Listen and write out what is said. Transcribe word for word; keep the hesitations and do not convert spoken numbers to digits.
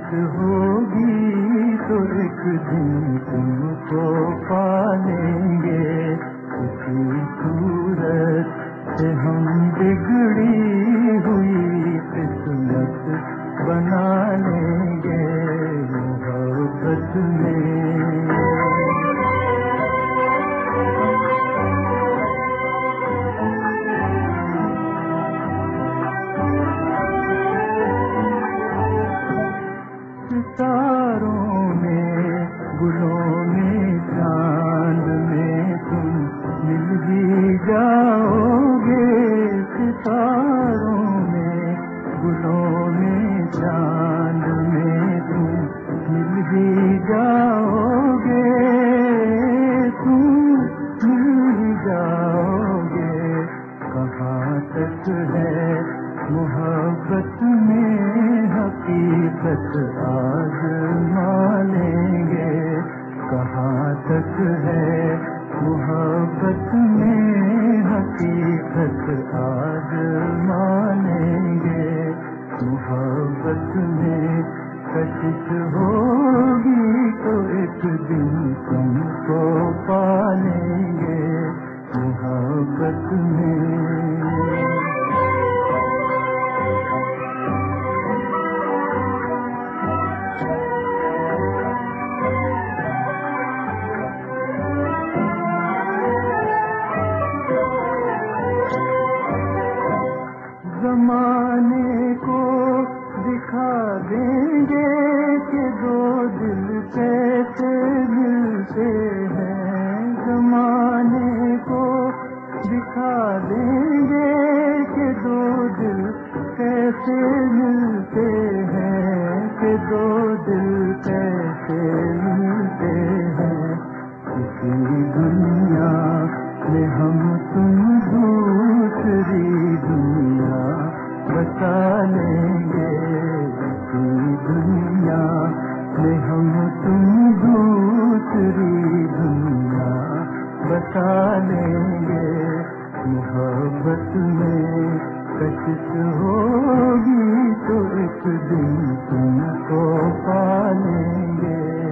कशिश होगी तो एक दिन तुमको पालेंगे। इसी सूरत से हम बिगड़ी हुई किस्मत बना लेंगे मोहब्बत में। सितारों में, गुलों में, चांद में तुम मिल ही जाओगे। सितारों में, गुलों में, चांद में तुम मिल ही जाओगे। तुम मिल ही जाओगे। कहाँ तक है मोहब्बत में हकीकत आज़मा लेंगे। कहाँ तक है मोहब्बत में हकीकत आज़मा लेंगे। मोहब्बत में कशिश होगी तो एक दिन तुमको पालेंगे मोहब्बत में। ज़माने को दिखा देंगे कि दो दिल कैसे मिलते हैं। ज़माने को दिखा देंगे कि दो दिल कैसे मिलते हैं। कि दो दिल कैसे मिलते हैं। इसी दुनिया में हम तुम दूसरी दुनिया बसा लेंगे। इसी दुनिया में हम तुम दूसरी दुनिया बसा लेंगे। मोहब्बत में कशिश होगी तो एक दिन तुमको पालेंगे।